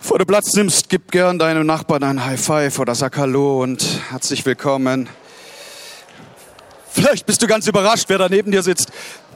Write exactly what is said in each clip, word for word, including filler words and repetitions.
Bevor du Platz nimmst, gib gern deinem Nachbarn ein High Five oder sag Hallo und herzlich willkommen. Vielleicht bist du ganz überrascht, wer da neben dir sitzt.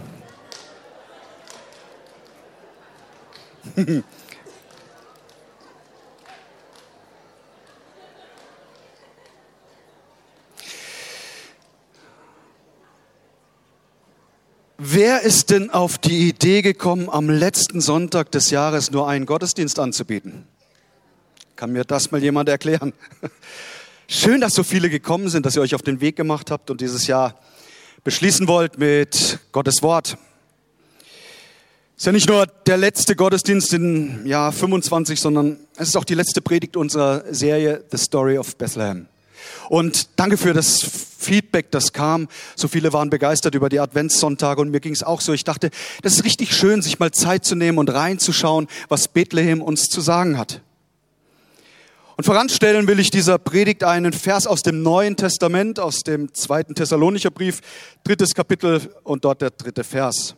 Wer ist denn auf die Idee gekommen, am letzten Sonntag des Jahres nur einen Gottesdienst anzubieten? Kann mir das mal jemand erklären? Schön, dass so viele gekommen sind, dass ihr euch auf den Weg gemacht habt und dieses Jahr beschließen wollt mit Gottes Wort. Ist ja nicht nur der letzte Gottesdienst im Jahr fünfundzwanzig, sondern es ist auch die letzte Predigt unserer Serie The Story of Bethlehem. Und danke für das Feedback, das kam. So viele waren begeistert über die Adventssonntage und mir ging es auch so. Ich dachte, das ist richtig schön, sich mal Zeit zu nehmen und reinzuschauen, was Bethlehem uns zu sagen hat. Und voranstellen will ich dieser Predigt einen Vers aus dem Neuen Testament, aus dem zweiten Thessalonicher Brief, drittes Kapitel und dort der dritte Vers.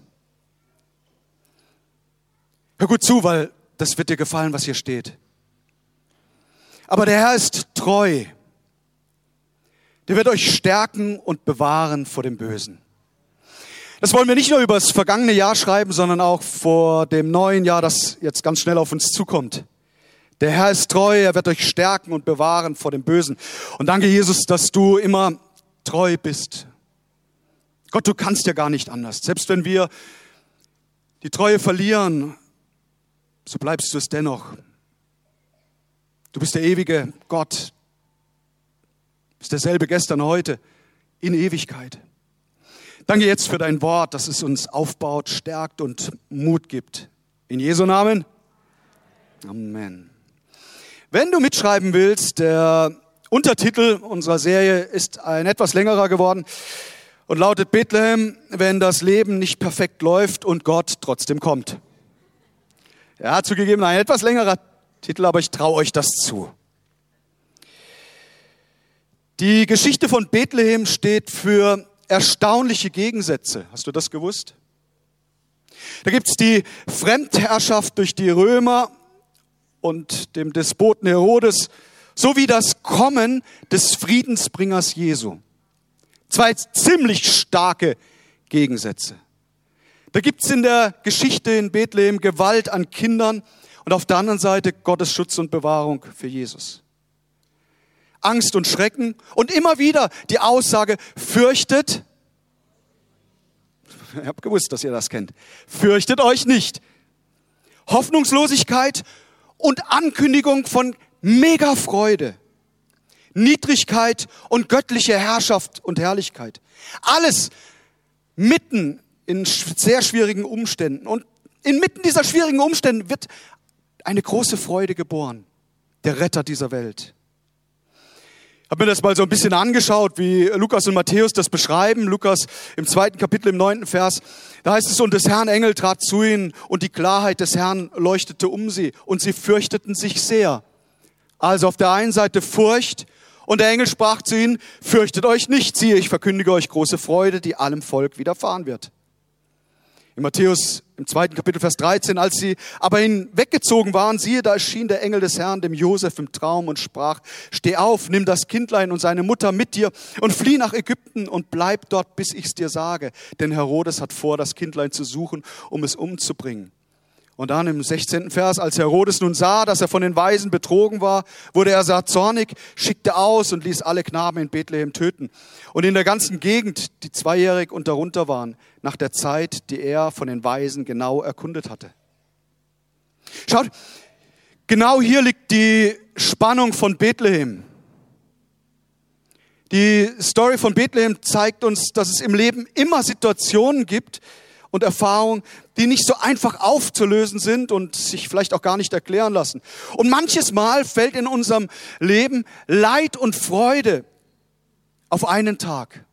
Hör gut zu, weil das wird dir gefallen, was hier steht. Aber der Herr ist treu. Der wird euch stärken und bewahren vor dem Bösen. Das wollen wir nicht nur über das vergangene Jahr schreiben, sondern auch vor dem neuen Jahr, das jetzt ganz schnell auf uns zukommt. Der Herr ist treu, er wird euch stärken und bewahren vor dem Bösen. Und danke, Jesus, dass du immer treu bist. Gott, du kannst ja gar nicht anders. Selbst wenn wir die Treue verlieren, so bleibst du es dennoch. Du bist der ewige Gott. Du bist derselbe gestern, heute, in Ewigkeit. Danke jetzt für dein Wort, dass es uns aufbaut, stärkt und Mut gibt. In Jesu Namen. Amen. Wenn du mitschreiben willst, der Untertitel unserer Serie ist ein etwas längerer geworden und lautet Bethlehem, wenn das Leben nicht perfekt läuft und Gott trotzdem kommt. Ja, zugegeben ein etwas längerer Titel, aber ich traue euch das zu. Die Geschichte von Bethlehem steht für erstaunliche Gegensätze. Hast du das gewusst? Da gibt es die Fremdherrschaft durch die Römer und dem Despoten Herodes, sowie das Kommen des Friedensbringers Jesu. Zwei ziemlich starke Gegensätze. Da gibt es in der Geschichte in Bethlehem Gewalt an Kindern und auf der anderen Seite Gottes Schutz und Bewahrung für Jesus. Angst und Schrecken und immer wieder die Aussage, fürchtet, ich habe gewusst, dass ihr das kennt, fürchtet euch nicht. Hoffnungslosigkeit und Ankündigung von Mega-Freude, Niedrigkeit und göttliche Herrschaft und Herrlichkeit. Alles mitten in sehr schwierigen Umständen. Und inmitten dieser schwierigen Umstände wird eine große Freude geboren, der Retter dieser Welt. Ich habe mir das mal so ein bisschen angeschaut, wie Lukas und Matthäus das beschreiben. Lukas im zweiten Kapitel, im neunten Vers. Da heißt es, und des Herrn Engel trat zu ihnen und die Klarheit des Herrn leuchtete um sie und sie fürchteten sich sehr. Also auf der einen Seite Furcht und der Engel sprach zu ihnen, fürchtet euch nicht, siehe, ich verkündige euch große Freude, die allem Volk widerfahren wird. In Matthäus im zweiten Kapitel, Vers dreizehn, als sie aber hinweggezogen waren, siehe, da erschien der Engel des Herrn dem Josef im Traum und sprach, steh auf, nimm das Kindlein und seine Mutter mit dir und flieh nach Ägypten und bleib dort, bis ich's dir sage. Denn Herodes hat vor, das Kindlein zu suchen, um es umzubringen. Und dann im sechzehnten Vers, als Herodes nun sah, dass er von den Weisen betrogen war, wurde er sehr zornig, schickte aus und ließ alle Knaben in Bethlehem töten. Und in der ganzen Gegend, die zweijährig und darunter waren, nach der Zeit, die er von den Weisen genau erkundet hatte. Schaut, genau hier liegt die Spannung von Bethlehem. Die Story von Bethlehem zeigt uns, dass es im Leben immer Situationen gibt, und Erfahrungen, die nicht so einfach aufzulösen sind und sich vielleicht auch gar nicht erklären lassen. Und manches Mal fällt in unserem Leben Leid und Freude auf einen Tag.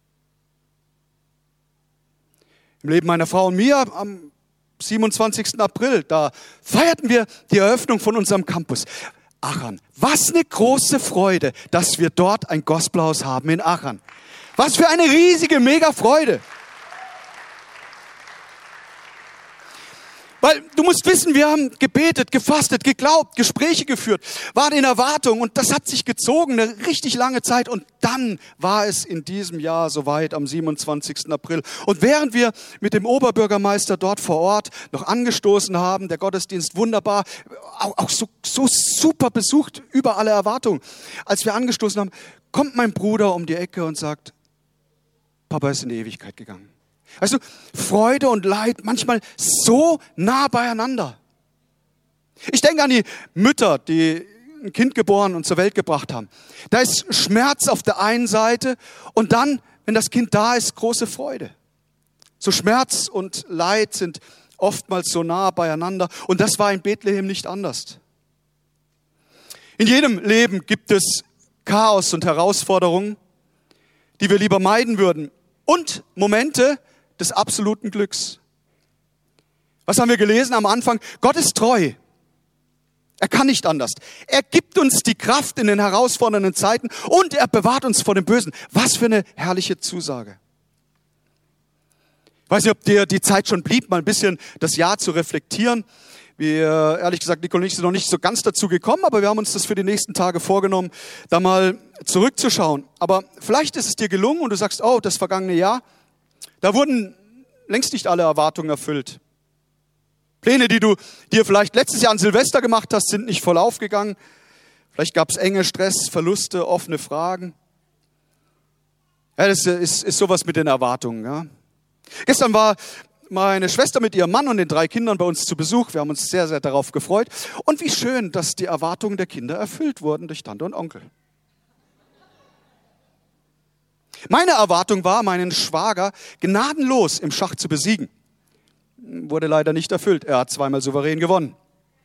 Im Leben meiner Frau und mir am siebenundzwanzigsten April, da feierten wir die Eröffnung von unserem Campus. Achern. Was eine große Freude, dass wir dort ein Gospelhaus haben in Achern. Was für eine riesige, mega Freude. Weil du musst wissen, wir haben gebetet, gefastet, geglaubt, Gespräche geführt, waren in Erwartung und das hat sich gezogen, eine richtig lange Zeit. Und dann war es in diesem Jahr soweit, am siebenundzwanzigsten April. Und während wir mit dem Oberbürgermeister dort vor Ort noch angestoßen haben, der Gottesdienst wunderbar, auch, auch so, so super besucht, über alle Erwartungen. Als wir angestoßen haben, kommt mein Bruder um die Ecke und sagt, Papa ist in die Ewigkeit gegangen. Weißt du, Freude und Leid manchmal so nah beieinander. Ich denke an die Mütter, die ein Kind geboren und zur Welt gebracht haben. Da ist Schmerz auf der einen Seite und dann, wenn das Kind da ist, große Freude. So Schmerz und Leid sind oftmals so nah beieinander und das war in Bethlehem nicht anders. In jedem Leben gibt es Chaos und Herausforderungen, die wir lieber meiden würden und Momente des absoluten Glücks. Was haben wir gelesen am Anfang? Gott ist treu. Er kann nicht anders. Er gibt uns die Kraft in den herausfordernden Zeiten und er bewahrt uns vor dem Bösen. Was für eine herrliche Zusage. Ich weiß nicht, ob dir die Zeit schon blieb, mal ein bisschen das Jahr zu reflektieren. Wir, ehrlich gesagt, Nicole und ich sind noch nicht so ganz dazu gekommen, aber wir haben uns das für die nächsten Tage vorgenommen, da mal zurückzuschauen. Aber vielleicht ist es dir gelungen und du sagst, oh, das vergangene Jahr, da wurden längst nicht alle Erwartungen erfüllt. Pläne, die du dir vielleicht letztes Jahr an Silvester gemacht hast, sind nicht voll aufgegangen. Vielleicht gab es Enge, Stress, Verluste, offene Fragen. Ja, das ist, ist sowas mit den Erwartungen. Ja. Gestern war meine Schwester mit ihrem Mann und den drei Kindern bei uns zu Besuch. Wir haben uns sehr, sehr darauf gefreut. Und wie schön, dass die Erwartungen der Kinder erfüllt wurden durch Tante und Onkel. Meine Erwartung war, meinen Schwager gnadenlos im Schach zu besiegen. Wurde leider nicht erfüllt. Er hat zweimal souverän gewonnen.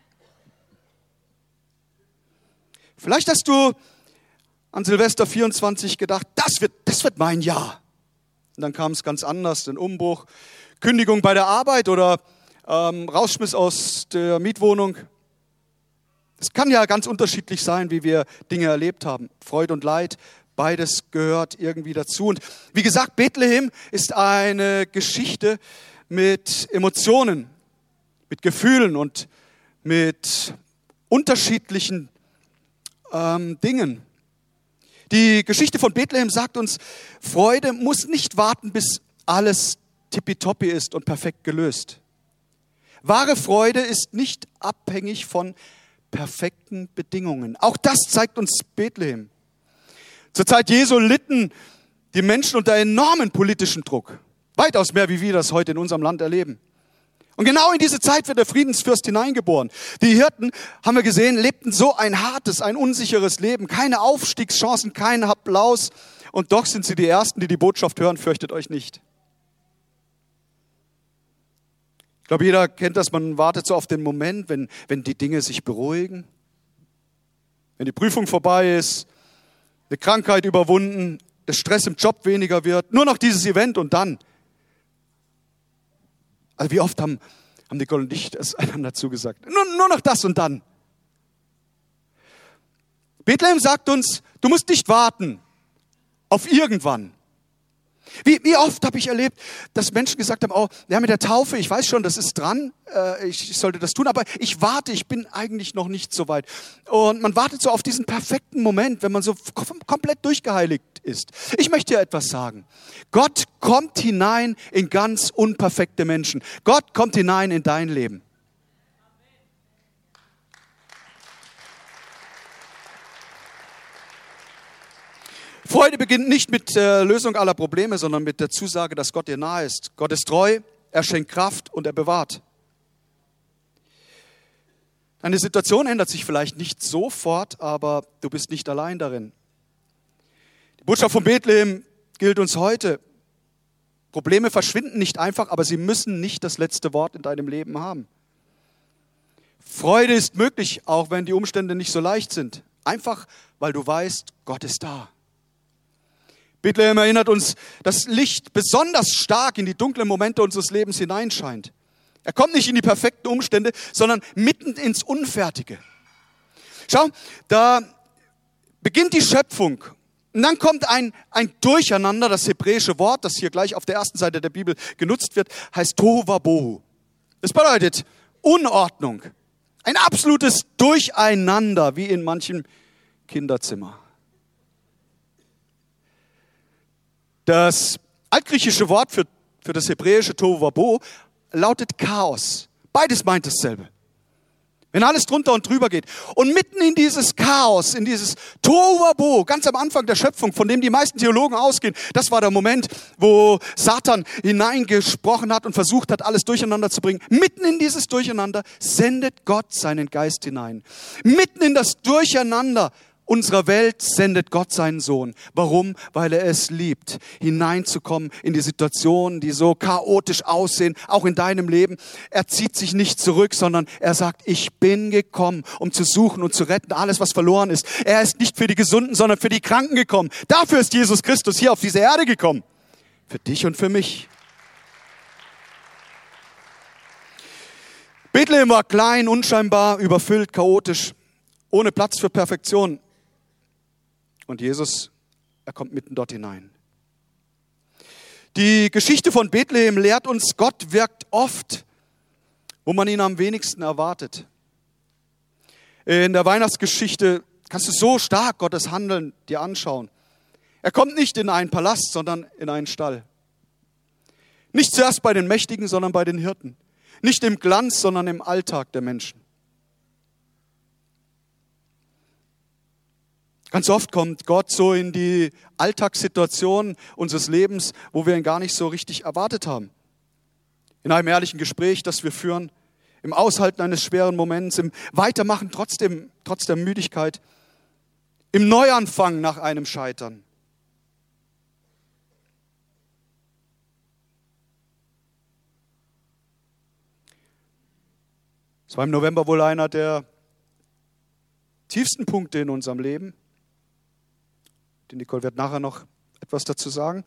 Vielleicht hast du an Silvester vierundzwanzig gedacht, das wird, das wird mein Jahr. Und dann kam es ganz anders, ein Umbruch, Kündigung bei der Arbeit oder ähm, Rausschmiss aus der Mietwohnung. Es kann ja ganz unterschiedlich sein, wie wir Dinge erlebt haben. Freude und Leid. Beides gehört irgendwie dazu. Und wie gesagt, Bethlehem ist eine Geschichte mit Emotionen, mit Gefühlen und mit unterschiedlichen ähm, Dingen. Die Geschichte von Bethlehem sagt uns, Freude muss nicht warten, bis alles tippitoppi ist und perfekt gelöst. Wahre Freude ist nicht abhängig von perfekten Bedingungen. Auch das zeigt uns Bethlehem. Zur Zeit Jesu litten die Menschen unter enormen politischen Druck. Weitaus mehr, wie wir das heute in unserem Land erleben. Und genau in diese Zeit wird der Friedensfürst hineingeboren. Die Hirten, haben wir gesehen, lebten so ein hartes, ein unsicheres Leben. Keine Aufstiegschancen, kein Applaus. Und doch sind sie die Ersten, die die Botschaft hören, fürchtet euch nicht. Ich glaube, jeder kennt das, man wartet so auf den Moment, wenn, wenn die Dinge sich beruhigen. Wenn die Prüfung vorbei ist, eine Krankheit überwunden, der Stress im Job weniger wird, nur noch dieses Event und dann. Also wie oft haben, haben Nicole und ich das einander zugesagt? Nur, nur noch das und dann. Bethlehem sagt uns, du musst nicht warten auf irgendwann. Wie, wie oft habe ich erlebt, dass Menschen gesagt haben, oh, ja, mit der Taufe, ich weiß schon, das ist dran, äh, ich, ich sollte das tun, aber ich warte, ich bin eigentlich noch nicht so weit. Und man wartet so auf diesen perfekten Moment, wenn man so kom- komplett durchgeheiligt ist. Ich möchte dir etwas sagen. Gott kommt hinein in ganz unperfekte Menschen. Gott kommt hinein in dein Leben. Freude beginnt nicht mit der Lösung aller Probleme, sondern mit der Zusage, dass Gott dir nahe ist. Gott ist treu, er schenkt Kraft und er bewahrt. Deine Situation ändert sich vielleicht nicht sofort, aber du bist nicht allein darin. Die Botschaft von Bethlehem gilt uns heute. Probleme verschwinden nicht einfach, aber sie müssen nicht das letzte Wort in deinem Leben haben. Freude ist möglich, auch wenn die Umstände nicht so leicht sind. Einfach, weil du weißt, Gott ist da. Bethlehem erinnert uns, dass Licht besonders stark in die dunklen Momente unseres Lebens hineinscheint. Er kommt nicht in die perfekten Umstände, sondern mitten ins Unfertige. Schau, da beginnt die Schöpfung und dann kommt ein, ein Durcheinander. Das hebräische Wort, das hier gleich auf der ersten Seite der Bibel genutzt wird, heißt Tohu Wabohu. Das bedeutet Unordnung. Ein absolutes Durcheinander, wie in manchem Kinderzimmer. Das altgriechische Wort für, für das hebräische Tohu Vabo lautet Chaos. Beides meint dasselbe. Wenn alles drunter und drüber geht. Und mitten in dieses Chaos, in dieses Tohu Vabo, ganz am Anfang der Schöpfung, von dem die meisten Theologen ausgehen, das war der Moment, wo Satan hineingesprochen hat und versucht hat, alles durcheinander zu bringen. Mitten in dieses Durcheinander sendet Gott seinen Geist hinein. Mitten in das Durcheinander unserer Welt sendet Gott seinen Sohn. Warum? Weil er es liebt, hineinzukommen in die Situationen, die so chaotisch aussehen, auch in deinem Leben. Er zieht sich nicht zurück, sondern er sagt, ich bin gekommen, um zu suchen und zu retten, alles, was verloren ist. Er ist nicht für die Gesunden, sondern für die Kranken gekommen. Dafür ist Jesus Christus hier auf diese Erde gekommen. Für dich und für mich. Bethlehem war klein, unscheinbar, überfüllt, chaotisch, ohne Platz für Perfektion. Und Jesus, er kommt mitten dort hinein. Die Geschichte von Bethlehem lehrt uns, Gott wirkt oft, wo man ihn am wenigsten erwartet. In der Weihnachtsgeschichte kannst du so stark Gottes Handeln dir anschauen. Er kommt nicht in einen Palast, sondern in einen Stall. Nicht zuerst bei den Mächtigen, sondern bei den Hirten. Nicht im Glanz, sondern im Alltag der Menschen. Ganz oft kommt Gott so in die Alltagssituation unseres Lebens, wo wir ihn gar nicht so richtig erwartet haben. In einem ehrlichen Gespräch, das wir führen, im Aushalten eines schweren Moments, im Weitermachen trotzdem, trotz der Müdigkeit, im Neuanfang nach einem Scheitern. Es war im November wohl einer der tiefsten Punkte in unserem Leben. Die Nicole wird nachher noch etwas dazu sagen.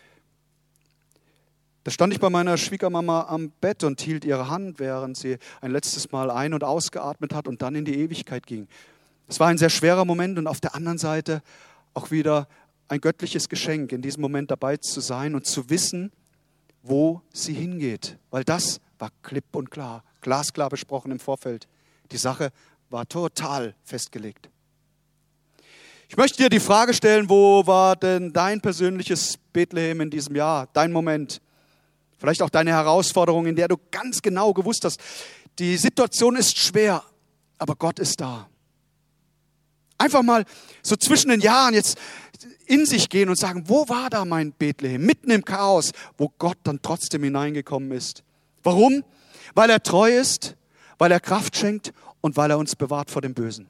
Da stand ich bei meiner Schwiegermama am Bett und hielt ihre Hand, während sie ein letztes Mal ein- und ausgeatmet hat und dann in die Ewigkeit ging. Es war ein sehr schwerer Moment und auf der anderen Seite auch wieder ein göttliches Geschenk, in diesem Moment dabei zu sein und zu wissen, wo sie hingeht. Weil das war klipp und klar, glasklar besprochen im Vorfeld. Die Sache war total festgelegt. Ich möchte dir die Frage stellen, wo war denn dein persönliches Bethlehem in diesem Jahr, dein Moment? Vielleicht auch deine Herausforderung, in der du ganz genau gewusst hast, die Situation ist schwer, aber Gott ist da. Einfach mal so zwischen den Jahren jetzt in sich gehen und sagen, wo war da mein Bethlehem? Mitten im Chaos, wo Gott dann trotzdem hineingekommen ist. Warum? Weil er treu ist, weil er Kraft schenkt und weil er uns bewahrt vor dem Bösen.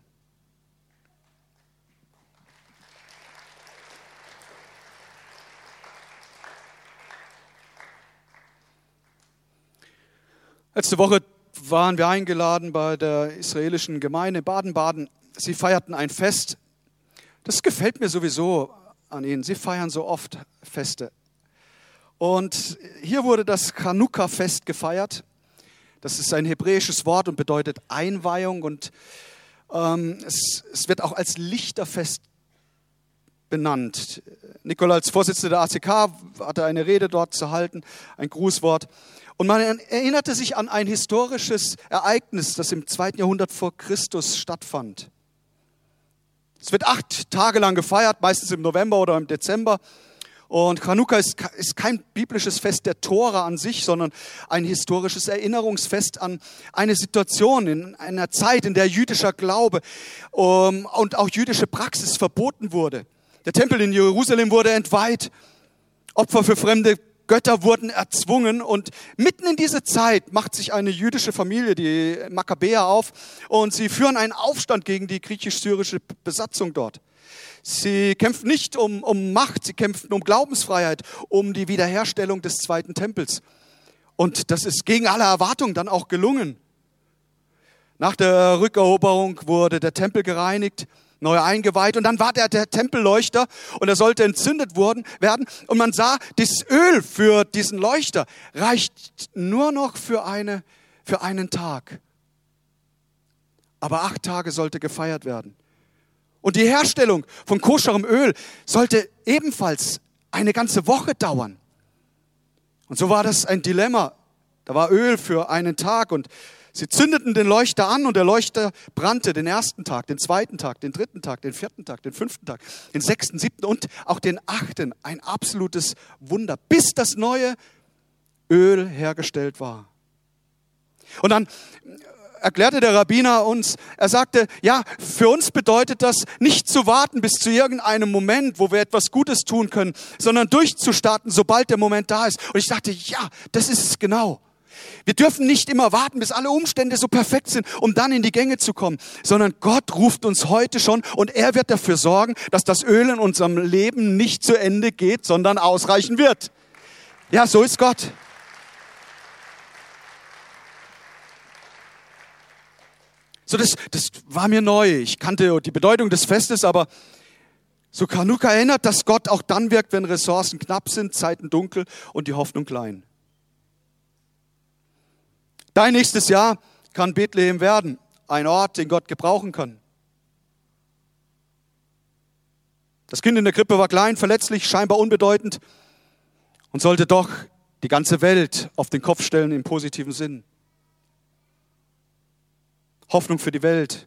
Letzte Woche waren wir eingeladen bei der israelischen Gemeinde Baden-Baden. Sie feierten ein Fest. Das gefällt mir sowieso an ihnen. Sie feiern so oft Feste. Und hier wurde das Chanukka-Fest gefeiert. Das ist ein hebräisches Wort und bedeutet Einweihung. Und ähm, es, es wird auch als Lichterfest benannt. Nicole als Vorsitzende der A C K hatte eine Rede dort zu halten, ein Grußwort. Und man erinnerte sich an ein historisches Ereignis, das im zweiten Jahrhundert vor Christus stattfand. Es wird acht Tage lang gefeiert, meistens im November oder im Dezember. Und Chanukka ist, ist kein biblisches Fest der Tora an sich, sondern ein historisches Erinnerungsfest an eine Situation in einer Zeit, in der jüdischer Glaube um, und auch jüdische Praxis verboten wurde. Der Tempel in Jerusalem wurde entweiht, Opfer für fremde Götter wurden erzwungen und mitten in diese Zeit macht sich eine jüdische Familie, die Makkabäer, auf und sie führen einen Aufstand gegen die griechisch-syrische Besatzung dort. Sie kämpfen nicht um, um Macht, sie kämpfen um Glaubensfreiheit, um die Wiederherstellung des zweiten Tempels. Und das ist gegen alle Erwartungen dann auch gelungen. Nach der Rückeroberung wurde der Tempel gereinigt, neu eingeweiht und dann war der, der Tempelleuchter und er sollte entzündet worden, werden und man sah, das Öl für diesen Leuchter reicht nur noch für, eine, für einen Tag. Aber acht Tage sollte gefeiert werden. Und die Herstellung von koscherem Öl sollte ebenfalls eine ganze Woche dauern. Und so war das ein Dilemma. Da war Öl für einen Tag und Sie zündeten den Leuchter an und der Leuchter brannte den ersten Tag, den zweiten Tag, den dritten Tag, den vierten Tag, den fünften Tag, den sechsten, siebten und auch den achten. Ein absolutes Wunder, bis das neue Öl hergestellt war. Und dann erklärte der Rabbiner uns, er sagte, ja, für uns bedeutet das, nicht zu warten bis zu irgendeinem Moment, wo wir etwas Gutes tun können, sondern durchzustarten, sobald der Moment da ist. Und ich dachte, ja, das ist es genau. Wir dürfen nicht immer warten, bis alle Umstände so perfekt sind, um dann in die Gänge zu kommen, sondern Gott ruft uns heute schon und er wird dafür sorgen, dass das Öl in unserem Leben nicht zu Ende geht, sondern ausreichen wird. Ja, so ist Gott. So, das, das war mir neu. Ich kannte die Bedeutung des Festes, aber so Chanukka erinnert, dass Gott auch dann wirkt, wenn Ressourcen knapp sind, Zeiten dunkel und die Hoffnung klein. Dein nächstes Jahr kann Bethlehem werden, ein Ort, den Gott gebrauchen kann. Das Kind in der Krippe war klein, verletzlich, scheinbar unbedeutend und sollte doch die ganze Welt auf den Kopf stellen im positiven Sinn. Hoffnung für die Welt.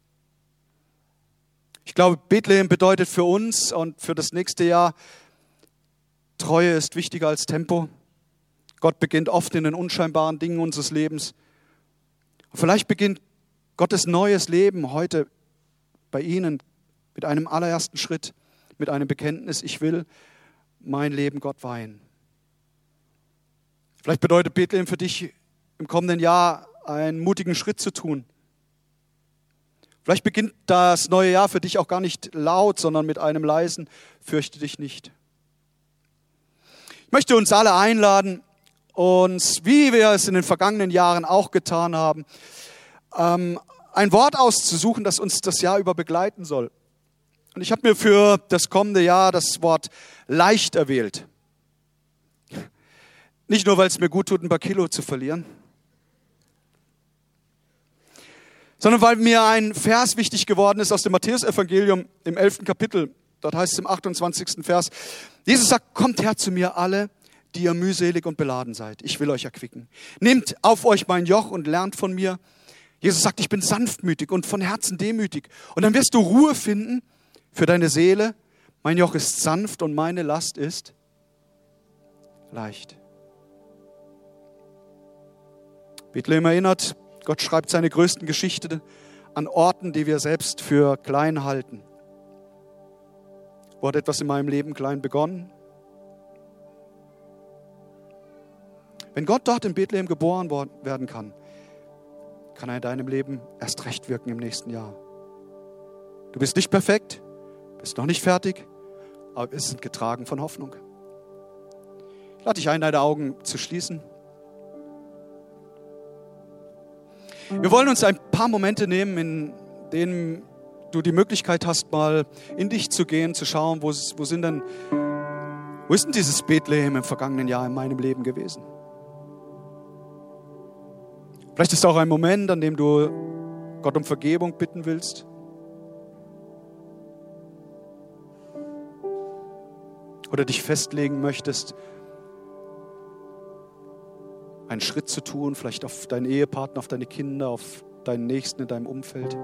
Ich glaube, Bethlehem bedeutet für uns und für das nächste Jahr, Treue ist wichtiger als Tempo. Gott beginnt oft in den unscheinbaren Dingen unseres Lebens. Und vielleicht beginnt Gottes neues Leben heute bei Ihnen mit einem allerersten Schritt, mit einem Bekenntnis, ich will mein Leben Gott weihen. Vielleicht bedeutet Bethlehem für dich im kommenden Jahr einen mutigen Schritt zu tun. Vielleicht beginnt das neue Jahr für dich auch gar nicht laut, sondern mit einem leisen, fürchte dich nicht. Ich möchte uns alle einladen, uns, wie wir es in den vergangenen Jahren auch getan haben, ähm, ein Wort auszusuchen, das uns das Jahr über begleiten soll. Und ich habe mir für das kommende Jahr das Wort leicht erwählt. Nicht nur, weil es mir gut tut, ein paar Kilo zu verlieren, sondern weil mir ein Vers wichtig geworden ist aus dem Matthäus-Evangelium im elften Kapitel. Dort heißt es im achtundzwanzigsten Vers, Jesus sagt, kommt her zu mir alle, die ihr mühselig und beladen seid. Ich will euch erquicken. Nehmt auf euch mein Joch und lernt von mir. Jesus sagt, ich bin sanftmütig und von Herzen demütig. Und dann wirst du Ruhe finden für deine Seele. Mein Joch ist sanft und meine Last ist leicht. Bethlehem erinnert, Gott schreibt seine größten Geschichte an Orten, die wir selbst für klein halten. Wo hat etwas in meinem Leben klein begonnen? Wenn Gott dort in Bethlehem geboren werden kann, kann er in deinem Leben erst recht wirken im nächsten Jahr. Du bist nicht perfekt, bist noch nicht fertig, aber wir sind getragen von Hoffnung. Ich lade dich ein, deine Augen zu schließen. Wir wollen uns ein paar Momente nehmen, in denen du die Möglichkeit hast, mal in dich zu gehen, zu schauen, wo, wo sind denn, wo ist denn dieses Bethlehem im vergangenen Jahr in meinem Leben gewesen? Vielleicht ist auch ein Moment, an dem du Gott um Vergebung bitten willst. Oder dich festlegen möchtest, einen Schritt zu tun, vielleicht auf deinen Ehepartner, auf deine Kinder, auf deinen Nächsten in deinem Umfeld.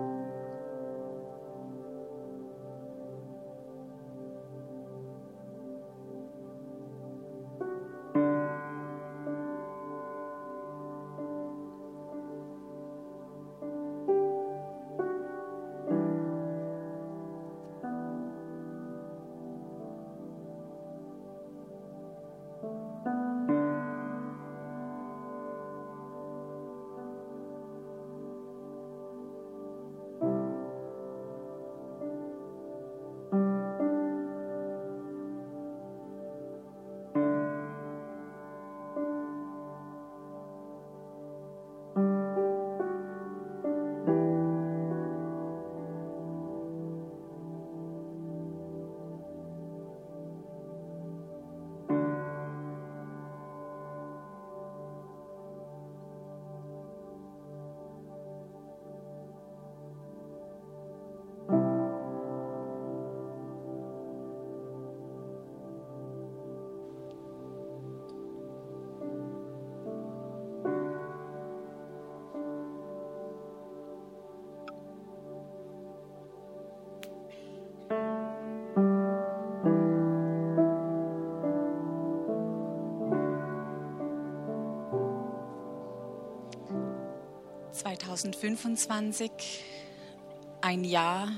zweitausendfünfundzwanzig ein Jahr,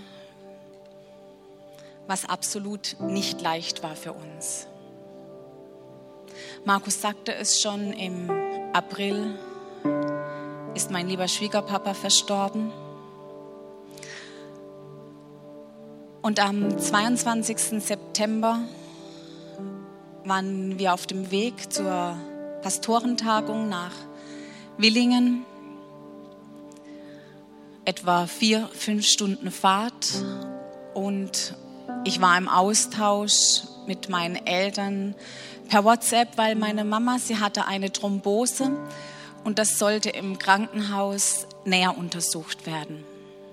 was absolut nicht leicht war für uns. Markus sagte es schon, im April ist mein lieber Schwiegerpapa verstorben. Und am zweiundzwanzigsten September waren wir auf dem Weg zur Pastorentagung nach Villingen. Etwa vier, fünf Stunden Fahrt. Und ich war im Austausch mit meinen Eltern per WhatsApp, weil meine Mama, sie hatte eine Thrombose und das sollte im Krankenhaus näher untersucht werden.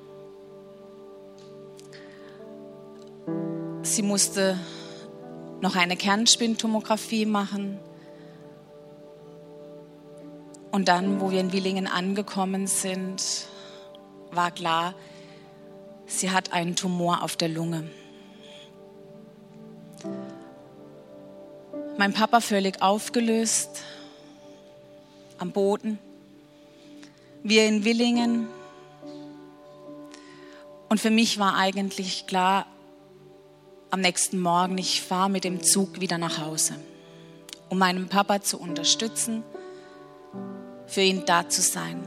Sie musste noch eine Kernspintomographie machen. Und dann, wo wir in Villingen angekommen sind, war klar, sie hat einen Tumor auf der Lunge. Mein Papa völlig aufgelöst, am Boden. Wir in Villingen. Und für mich war eigentlich klar, am nächsten Morgen, ich fahre mit dem Zug wieder nach Hause, um meinen Papa zu unterstützen, für ihn da zu sein.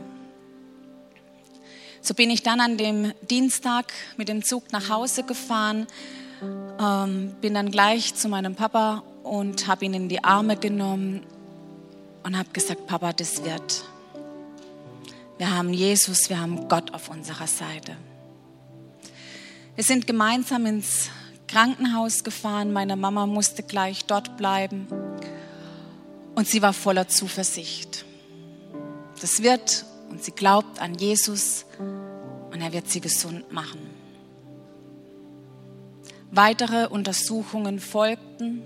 So bin ich dann an dem Dienstag mit dem Zug nach Hause gefahren, ähm, bin dann gleich zu meinem Papa und habe ihn in die Arme genommen und habe gesagt, Papa, das wird. Wir haben Jesus, wir haben Gott auf unserer Seite. Wir sind gemeinsam ins Krankenhaus gefahren, meine Mama musste gleich dort bleiben und sie war voller Zuversicht. Das wird, und sie glaubt an Jesus und er wird sie gesund machen. Weitere Untersuchungen folgten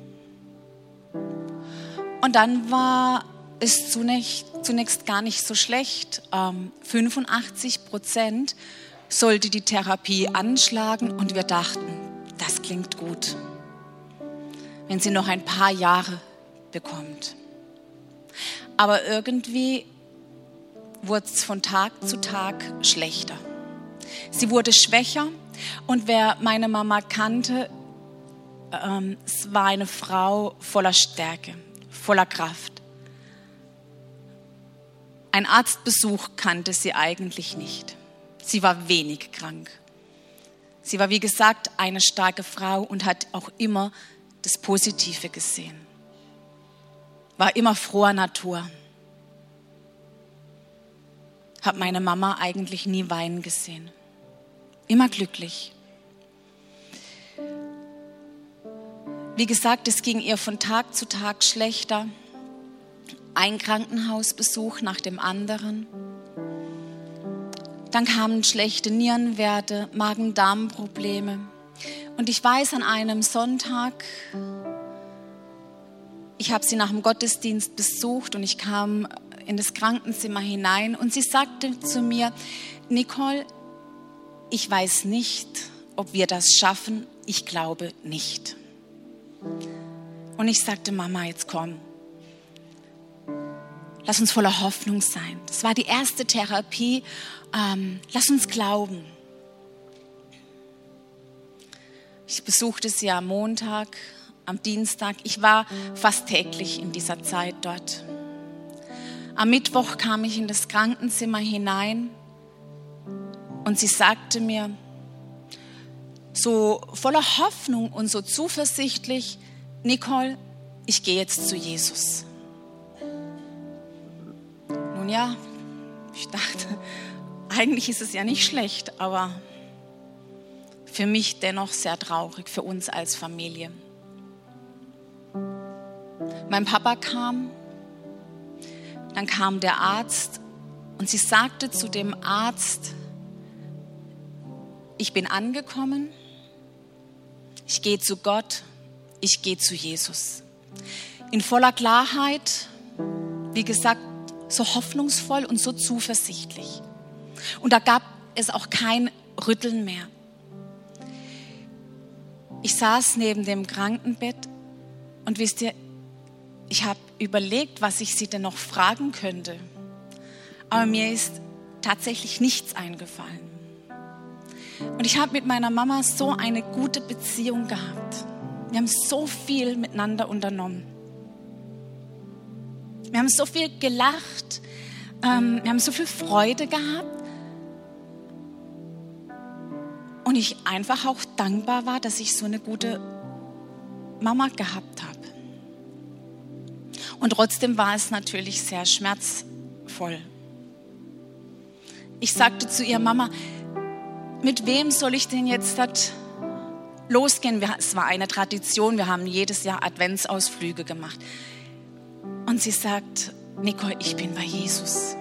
und dann war es zunächst, zunächst gar nicht so schlecht. Ähm, fünfundachtzig Prozent sollte die Therapie anschlagen und wir dachten, das klingt gut, wenn sie noch ein paar Jahre bekommt. Aber irgendwie wurde es von Tag zu Tag schlechter. Sie wurde schwächer und wer meine Mama kannte, ähm, es war eine Frau voller Stärke, voller Kraft. Ein Arztbesuch kannte sie eigentlich nicht. Sie war wenig krank. Sie war, wie gesagt, eine starke Frau und hat auch immer das Positive gesehen. War immer froher Natur. Habe meine Mama eigentlich nie weinen gesehen. Immer glücklich. Wie gesagt, es ging ihr von Tag zu Tag schlechter. Ein Krankenhausbesuch nach dem anderen. Dann kamen schlechte Nierenwerte, Magen-Darm-Probleme. Und ich weiß, an einem Sonntag, ich habe sie nach dem Gottesdienst besucht und ich kam in das Krankenzimmer hinein und sie sagte zu mir, Nicole, ich weiß nicht, ob wir das schaffen, ich glaube nicht. Und ich sagte, Mama, jetzt komm. Lass uns voller Hoffnung sein. Das war die erste Therapie. Ähm, lass uns glauben. Ich besuchte sie am Montag, am Dienstag. Ich war fast täglich in dieser Zeit dort. Am Mittwoch kam ich in das Krankenzimmer hinein und sie sagte mir, so voller Hoffnung und so zuversichtlich, Nicole, ich gehe jetzt zu Jesus. Nun ja, ich dachte, eigentlich ist es ja nicht schlecht, aber für mich dennoch sehr traurig, für uns als Familie. Mein Papa kam, dann kam der Arzt und sie sagte zu dem Arzt, ich bin angekommen, ich gehe zu Gott, ich gehe zu Jesus. In voller Klarheit, wie gesagt, so hoffnungsvoll und so zuversichtlich. Und da gab es auch kein Rütteln mehr. Ich saß neben dem Krankenbett und wisst ihr, ich habe überlegt, was ich sie denn noch fragen könnte. Aber mir ist tatsächlich nichts eingefallen. Und ich habe mit meiner Mama so eine gute Beziehung gehabt. Wir haben so viel miteinander unternommen. Wir haben so viel gelacht. Ähm, wir haben so viel Freude gehabt. Und ich einfach auch dankbar war, dass ich so eine gute Mama gehabt habe. Und trotzdem war es natürlich sehr schmerzvoll. Ich sagte zu ihr, Mama, mit wem soll ich denn jetzt das losgehen? Es war eine Tradition, wir haben jedes Jahr Adventsausflüge gemacht. Und sie sagt, Nicole, ich bin bei Jesus.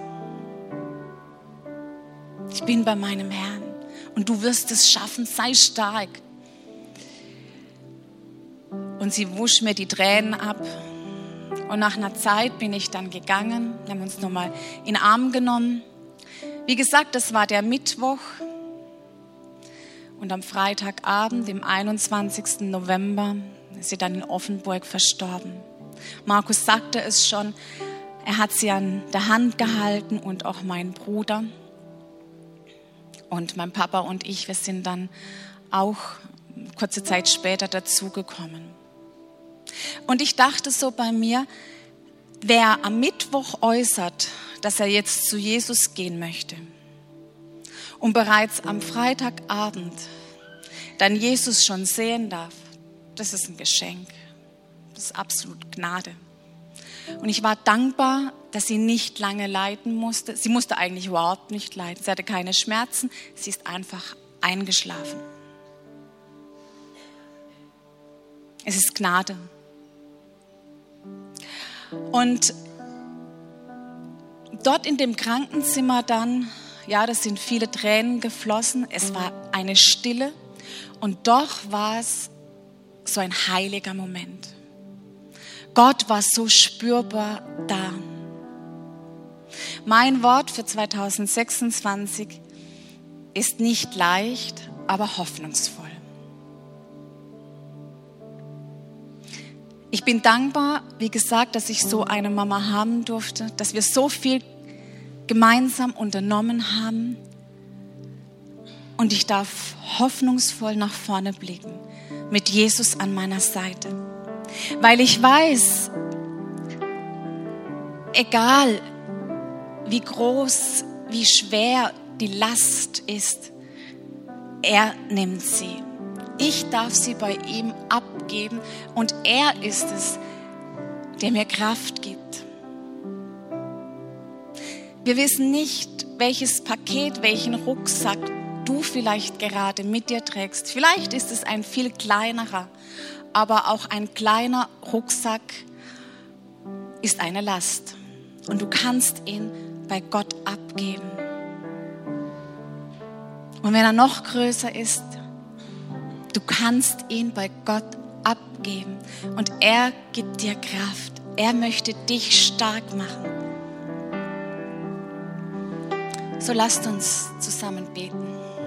Ich bin bei meinem Herrn. Und du wirst es schaffen, sei stark. Und sie wusch mir die Tränen ab. Und nach einer Zeit bin ich dann gegangen. Wir haben uns nochmal in den Arm genommen. Wie gesagt, das war der Mittwoch. Und am Freitagabend, dem einundzwanzigsten November, ist sie dann in Offenburg verstorben. Markus sagte es schon, er hat sie an der Hand gehalten und auch mein Bruder. Und mein Papa und ich, wir sind dann auch kurze Zeit später dazugekommen. Und ich dachte so bei mir, wer am Mittwoch äußert, dass er jetzt zu Jesus gehen möchte und bereits am Freitagabend dann Jesus schon sehen darf, das ist ein Geschenk. Das ist absolut Gnade. Und ich war dankbar, dass sie nicht lange leiden musste. Sie musste eigentlich überhaupt nicht leiden. Sie hatte keine Schmerzen. Sie ist einfach eingeschlafen. Es ist Gnade. Und dort in dem Krankenzimmer dann, ja, das sind viele Tränen geflossen. Es war eine Stille. Und doch war es so ein heiliger Moment. Gott war so spürbar da. Mein Wort für zweitausendsechsundzwanzig ist nicht leicht, aber hoffnungsvoll. Ich bin dankbar, wie gesagt, dass ich so eine Mama haben durfte, dass wir so viel gemeinsam unternommen haben. Und ich darf hoffnungsvoll nach vorne blicken, mit Jesus an meiner Seite. Weil ich weiß, egal wie groß, wie schwer die Last ist, er nimmt sie. Ich darf sie bei ihm abgeben und er ist es, der mir Kraft gibt. Wir wissen nicht, welches Paket, welchen Rucksack du vielleicht gerade mit dir trägst. Vielleicht ist es ein viel kleinerer, aber auch ein kleiner Rucksack ist eine Last. Und du kannst ihn bei Gott abgeben. Und wenn er noch größer ist, du kannst ihn bei Gott abgeben. Und er gibt dir Kraft. Er möchte dich stark machen. So lasst uns zusammen beten.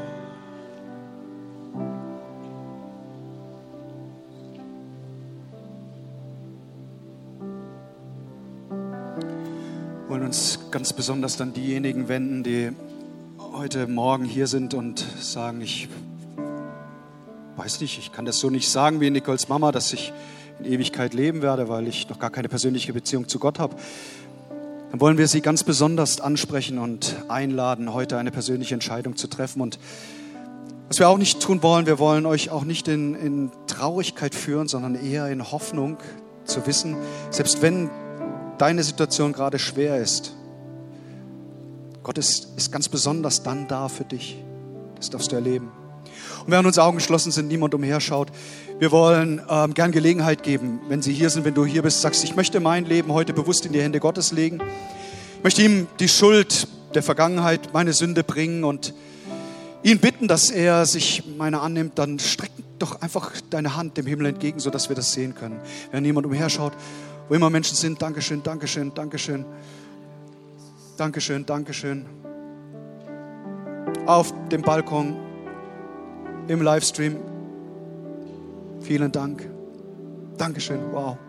Wir wollen uns ganz besonders dann diejenigen wenden, die heute Morgen hier sind und sagen, ich weiß nicht, ich kann das so nicht sagen wie Nicoles Mama, dass ich in Ewigkeit leben werde, weil ich noch gar keine persönliche Beziehung zu Gott habe. Dann wollen wir sie ganz besonders ansprechen und einladen, heute eine persönliche Entscheidung zu treffen. Und was wir auch nicht tun wollen, wir wollen euch auch nicht in, in Traurigkeit führen, sondern eher in Hoffnung zu wissen, selbst wenn deine Situation gerade schwer ist, Gott ist, ist ganz besonders dann da für dich. Das darfst du erleben. Und während unsere Augen geschlossen sind, niemand umherschaut, wir wollen ähm, gern Gelegenheit geben, wenn sie hier sind, wenn du hier bist, sagst, ich möchte mein Leben heute bewusst in die Hände Gottes legen. Ich möchte ihm die Schuld der Vergangenheit, meine Sünde bringen und ihn bitten, dass er sich meiner annimmt. Dann streck doch einfach deine Hand dem Himmel entgegen, sodass wir das sehen können. Wenn niemand umherschaut, wo immer Menschen sind, Dankeschön, Dankeschön, Dankeschön, Dankeschön, Dankeschön. Auf dem Balkon, im Livestream, vielen Dank. Dankeschön, wow.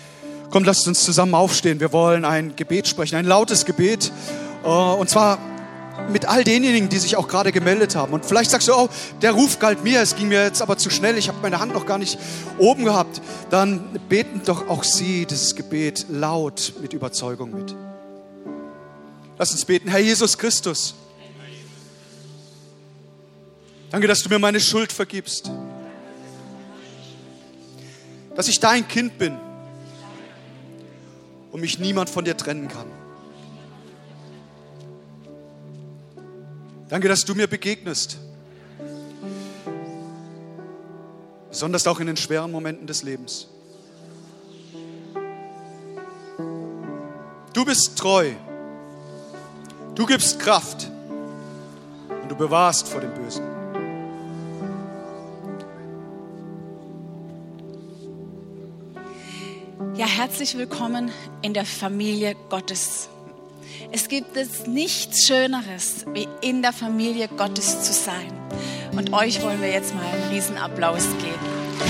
Kommt, lasst uns zusammen aufstehen. Wir wollen ein Gebet sprechen, ein lautes Gebet. Und zwar mit all denjenigen, die sich auch gerade gemeldet haben. Und vielleicht sagst du, oh, der Ruf galt mir, es ging mir jetzt aber zu schnell, ich habe meine Hand noch gar nicht oben gehabt. Dann beten doch auch sie dieses Gebet laut mit Überzeugung mit. Lass uns beten. Herr Jesus Christus, danke, dass du mir meine Schuld vergibst. Dass ich dein Kind bin und mich niemand von dir trennen kann. Danke, dass du mir begegnest. Besonders auch in den schweren Momenten des Lebens. Du bist treu. Du gibst Kraft. Und du bewahrst vor dem Bösen. Ja, herzlich willkommen in der Familie Gottes. Es gibt es nichts Schöneres, wie in der Familie Gottes zu sein. Und euch wollen wir jetzt mal einen riesen Applaus geben.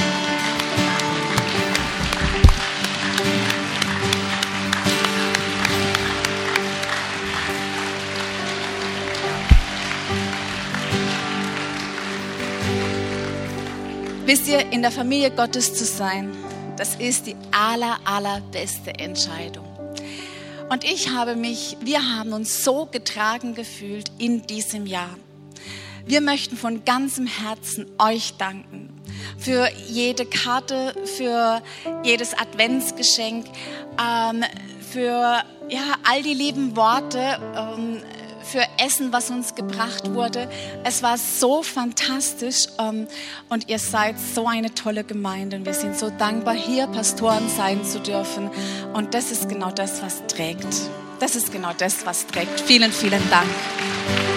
Wisst ihr, in der Familie Gottes zu sein, das ist die aller, allerbeste Entscheidung. Und ich habe mich, wir haben uns so getragen gefühlt in diesem Jahr. Wir möchten von ganzem Herzen euch danken für jede Karte, für jedes Adventsgeschenk, ähm, für ja, all die lieben Worte, ähm, für Essen, was uns gebracht wurde. Es war so fantastisch ähm, und ihr seid so eine tolle Gemeinde. Und wir sind so dankbar, hier Pastoren sein zu dürfen. Und das ist genau das, was trägt. Das ist genau das, was trägt. Vielen, vielen Dank.